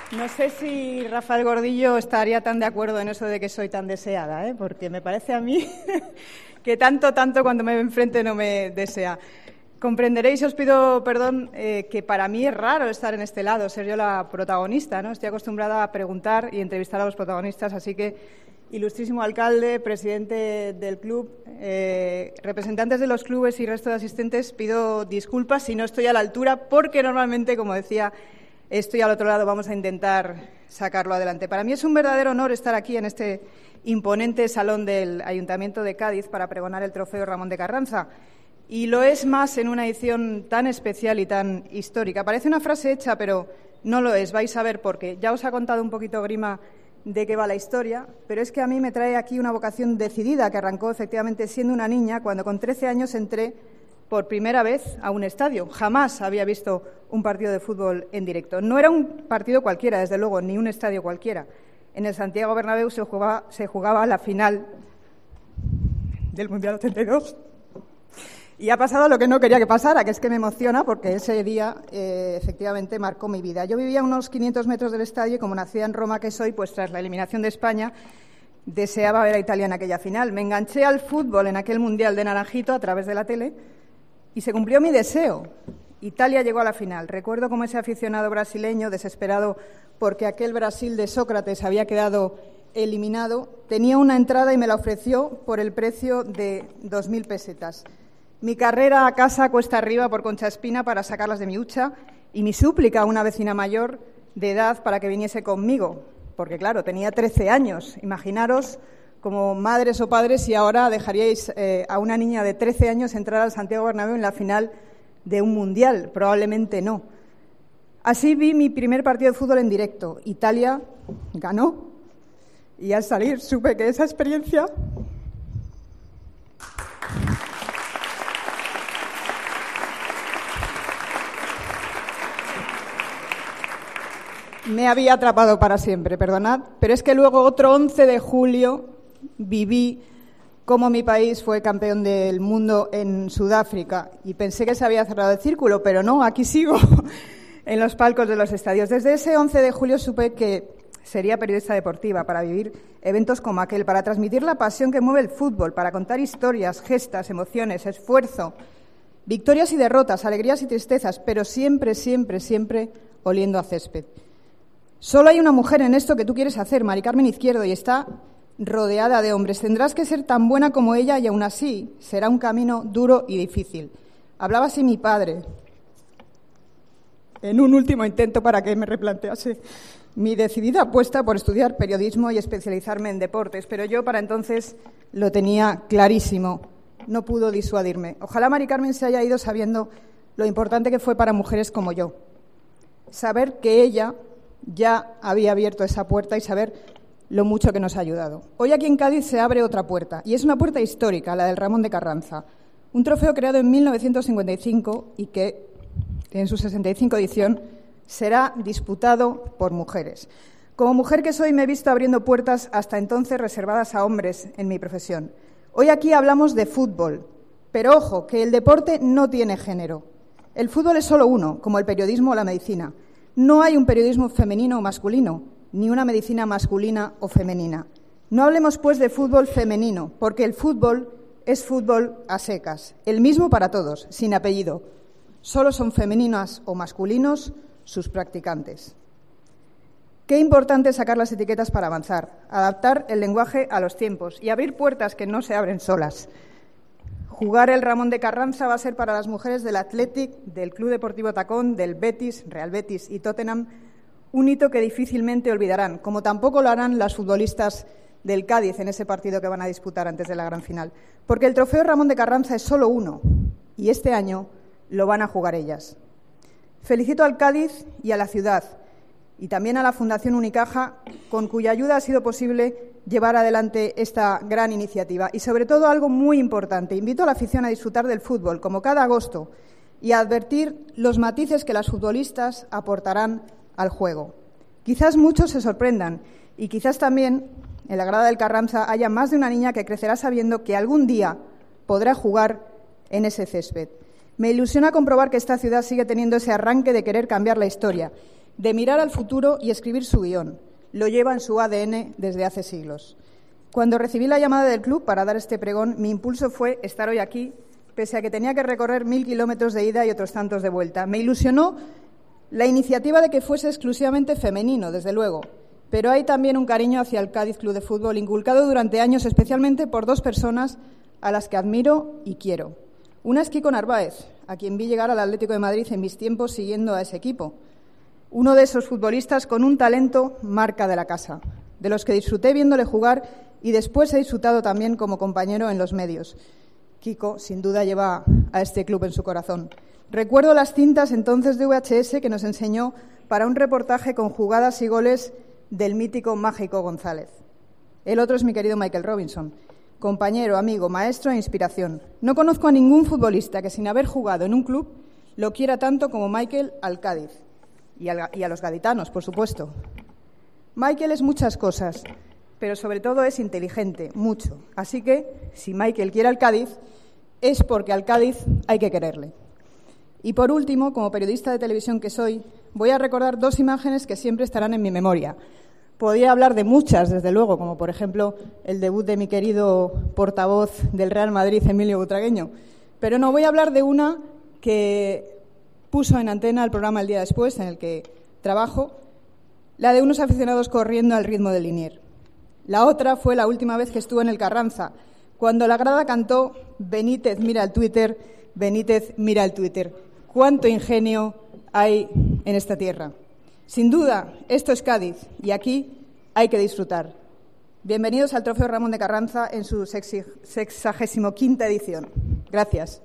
No sé si Rafael Gordillo estaría tan de acuerdo en eso de que soy tan deseada, porque me parece a mí que tanto cuando me ve enfrente no me desea. Comprenderéis, os pido perdón, que para mí es raro estar en este lado, ser yo la protagonista, ¿no? Estoy acostumbrada a preguntar y entrevistar a los protagonistas, así que, ilustrísimo alcalde, presidente del club, representantes de los clubes y resto de asistentes, pido disculpas si no estoy a la altura, porque normalmente, como decía, estoy al otro lado, vamos a intentar sacarlo adelante. Para mí es un verdadero honor estar aquí en este imponente salón del Ayuntamiento de Cádiz para pregonar el trofeo Ramón de Carranza. Y lo es más en una edición tan especial y tan histórica. Parece una frase hecha, pero no lo es. Vais a ver por qué. Ya os ha contado un poquito Grima de qué va la historia, pero es que a mí me trae aquí una vocación decidida que arrancó efectivamente siendo una niña cuando con 13 años entré por primera vez a un estadio. Jamás había visto un partido de fútbol en directo. No era un partido cualquiera, desde luego, ni un estadio cualquiera. En el Santiago Bernabéu se jugaba la final del Mundial 82. Y ha pasado lo que no quería que pasara, que es que me emociona porque ese día efectivamente marcó mi vida. Yo vivía a unos 500 metros del estadio y como nacida en Roma que soy, pues tras la eliminación de España deseaba ver a Italia en aquella final. Me enganché al fútbol en aquel Mundial de Naranjito a través de la tele y se cumplió mi deseo. Italia llegó a la final. Recuerdo cómo ese aficionado brasileño, desesperado porque aquel Brasil de Sócrates había quedado eliminado, tenía una entrada y me la ofreció por el precio de 2.000 pesetas. Mi carrera a casa cuesta arriba por Concha Espina para sacarlas de mi hucha y mi súplica a una vecina mayor de edad para que viniese conmigo, porque claro, tenía 13 años. Imaginaros como madres o padres si ahora dejaríais a una niña de 13 años entrar al Santiago Bernabéu en la final de un mundial. Probablemente no. Así vi mi primer partido de fútbol en directo. Italia ganó y al salir supe que esa experiencia me había atrapado para siempre, perdonad, pero es que luego otro 11 de julio viví cómo mi país fue campeón del mundo en Sudáfrica y pensé que se había cerrado el círculo, pero no, aquí sigo en los palcos de los estadios. Desde ese 11 de julio supe que sería periodista deportiva para vivir eventos como aquel, para transmitir la pasión que mueve el fútbol, para contar historias, gestas, emociones, esfuerzo, victorias y derrotas, alegrías y tristezas, pero siempre, siempre, siempre oliendo a césped. Solo hay una mujer en esto que tú quieres hacer, Mari Carmen Izquierdo, y está rodeada de hombres. Tendrás que ser tan buena como ella y aún así será un camino duro y difícil. Hablaba así mi padre en un último intento para que me replantease mi decidida apuesta por estudiar periodismo y especializarme en deportes, pero yo para entonces lo tenía clarísimo. No pudo disuadirme. Ojalá Mari Carmen se haya ido sabiendo lo importante que fue para mujeres como yo. Saber que ella ya había abierto esa puerta y saber lo mucho que nos ha ayudado. Hoy aquí en Cádiz se abre otra puerta, y es una puerta histórica, la del Ramón de Carranza, un trofeo creado en 1955 y que, en su 65 edición, será disputado por mujeres. Como mujer que soy, me he visto abriendo puertas hasta entonces reservadas a hombres en mi profesión. Hoy aquí hablamos de fútbol, pero ojo, que el deporte no tiene género. El fútbol es solo uno, como el periodismo o la medicina. No hay un periodismo femenino o masculino, ni una medicina masculina o femenina. No hablemos, pues, de fútbol femenino, porque el fútbol es fútbol a secas, el mismo para todos, sin apellido. Solo son femeninas o masculinos sus practicantes. Qué importante es sacar las etiquetas para avanzar, adaptar el lenguaje a los tiempos y abrir puertas que no se abren solas. Jugar el Ramón de Carranza va a ser para las mujeres del Athletic, del Club Deportivo Tacón, del Betis, Real Betis y Tottenham, un hito que difícilmente olvidarán, como tampoco lo harán las futbolistas del Cádiz en ese partido que van a disputar antes de la gran final. Porque el trofeo Ramón de Carranza es solo uno y este año lo van a jugar ellas. Felicito al Cádiz y a la ciudad y también a la Fundación Unicaja, con cuya ayuda ha sido posible llevar adelante esta gran iniciativa. Y sobre todo algo muy importante, invito a la afición a disfrutar del fútbol, como cada agosto, y a advertir los matices que las futbolistas aportarán al juego. Quizás muchos se sorprendan y quizás también en la grada del Carranza haya más de una niña que crecerá sabiendo que algún día podrá jugar en ese césped. Me ilusiona comprobar que esta ciudad sigue teniendo ese arranque de querer cambiar la historia de mirar al futuro y escribir su guión. Lo lleva en su ADN desde hace siglos. Cuando recibí la llamada del club para dar este pregón, mi impulso fue estar hoy aquí, pese a que tenía que recorrer 1000 kilómetros de ida y otros tantos de vuelta. Me ilusionó la iniciativa de que fuese exclusivamente femenino, desde luego, pero hay también un cariño hacia el Cádiz Club de Fútbol, inculcado durante años especialmente por dos personas a las que admiro y quiero. Una es Kiko Narváez, a quien vi llegar al Atlético de Madrid en mis tiempos siguiendo a ese equipo. Uno de esos futbolistas con un talento marca de la casa, de los que disfruté viéndole jugar y después he disfrutado también como compañero en los medios. Kiko, sin duda, lleva a este club en su corazón. Recuerdo las cintas entonces de VHS que nos enseñó para un reportaje con jugadas y goles del mítico Mágico González. El otro es mi querido Michael Robinson, compañero, amigo, maestro e inspiración. No conozco a ningún futbolista que, sin haber jugado en un club, lo quiera tanto como Michael al Cádiz y a los gaditanos, por supuesto. Michael es muchas cosas, pero sobre todo es inteligente, mucho. Así que, si Michael quiere al Cádiz, es porque al Cádiz hay que quererle. Y por último, como periodista de televisión que soy, voy a recordar dos imágenes que siempre estarán en mi memoria. Podría hablar de muchas, desde luego, como por ejemplo el debut de mi querido portavoz del Real Madrid, Emilio Butragueño. Pero no, voy a hablar de una que puso en antena el programa El Día Después, en el que trabajo, la de unos aficionados corriendo al ritmo de Linier. La otra fue la última vez que estuve en el Carranza, cuando la grada cantó «Benítez, mira el Twitter, Benítez, mira el Twitter». Cuánto ingenio hay en esta tierra. Sin duda, esto es Cádiz y aquí hay que disfrutar. Bienvenidos al Trofeo Ramón de Carranza en su 65ª edición. Gracias.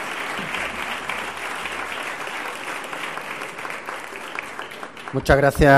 Muchas gracias.